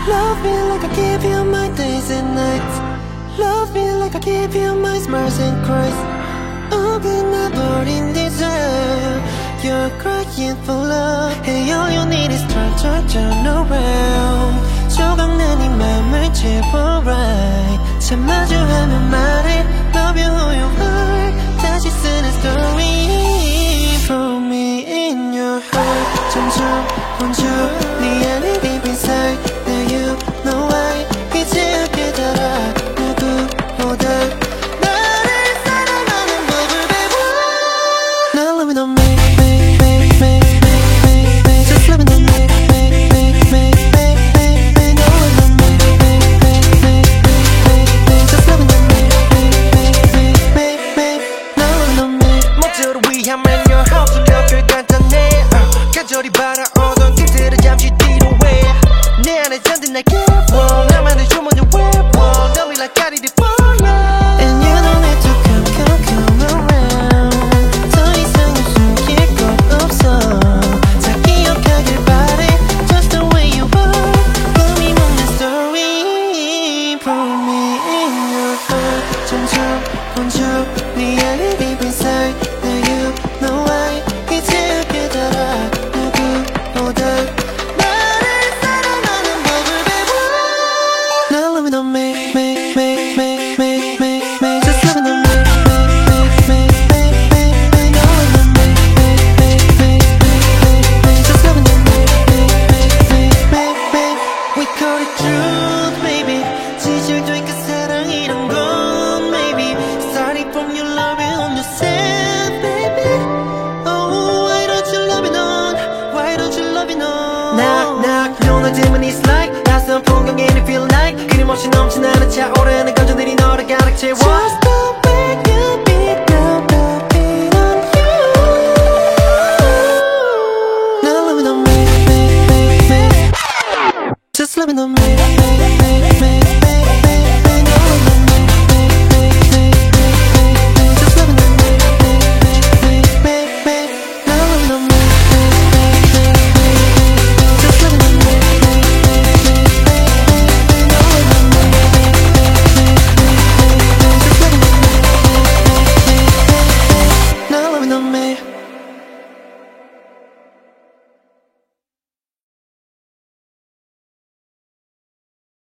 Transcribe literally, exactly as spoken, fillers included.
Love me like I give you my days and nights. Love me like I give you my smiles and cries. 어긋나버린 desire. You're crying for love. Hey, all you need is turn, turn, turn around. 조각난 이 맘을 채워 right. 참 마주하면 말해 love you who you are. 다시 쓰는 story. Throw me in your heart. 점점 번져 네 안에 deep inside. Now you know why. 이제 깨달아 누구보다 나를 사랑하는 법을 배워. Now let me know me, me, me, me, me, me, me. Just let me know me, me, me, me, me, me, me. Now let me know me, me, me, me, me, me, me. Just let me know me, me, me, me, me, me. Now let me know me. 모두를 위한 manual how to love 꽤 간단해. uh, 간절히 바라오던 그들은 잠시 뒤로 해. 내 안에 잠든 날 깨워. 나만의 주문을 외워. Love me like I did it for you. And you don't need to come, come, come around. 더 이상은 숨길 것 없어. 다 기억하길 바래. Just the way you are. 꿈이 먹는 story. Put me in your heart. 점점 번져 네 안에 deep inside. Now you know why. 이제 깨달아 누구보다 나를 사랑하는 법을 배워. Now let me know me, me, me, me, me, me, me. Just let me know me, me, me, me, me, me, me. Now let me know me, me, me, me, me, me, me. Just let me know me, me, me, me, me, me. We call it truth, baby. 지질된 그 사랑이란 건 maybe starting from your love on yourself, baby. Oh, why don't you love it on? Why don't you love it on? Knock knock 눈을 뜨면 it's like 낯선 풍경에 it feel like 끊임없이 넘쳐나는 차오르는 감정들이 너를 가득 채워. Just